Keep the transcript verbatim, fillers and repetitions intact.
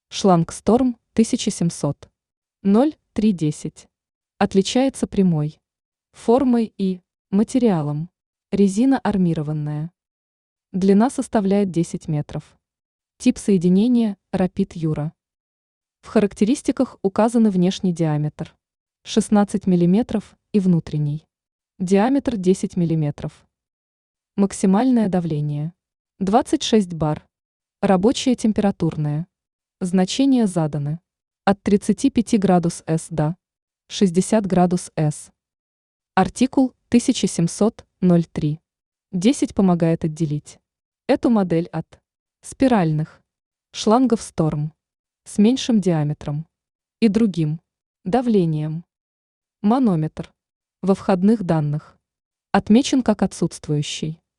Шланг Storm тысяча семьсот ноль три десять. Отличается прямой формой и материалом. Резина армированная. Длина составляет десять метров. Тип соединения Rapid Euro. В характеристиках указаны внешний диаметр шестнадцать миллиметров и внутренний диаметр десять миллиметров. Максимальное давление двадцать шесть бар. Рабочее температурное. Значения заданы от тридцати пяти градусов С до шестидесяти градусов С. Артикул тысяча семьсот ноль три. десять помогает отделить эту модель от спиральных шлангов Storm с меньшим диаметром и другим давлением. Манометр во входных данных отмечен как отсутствующий.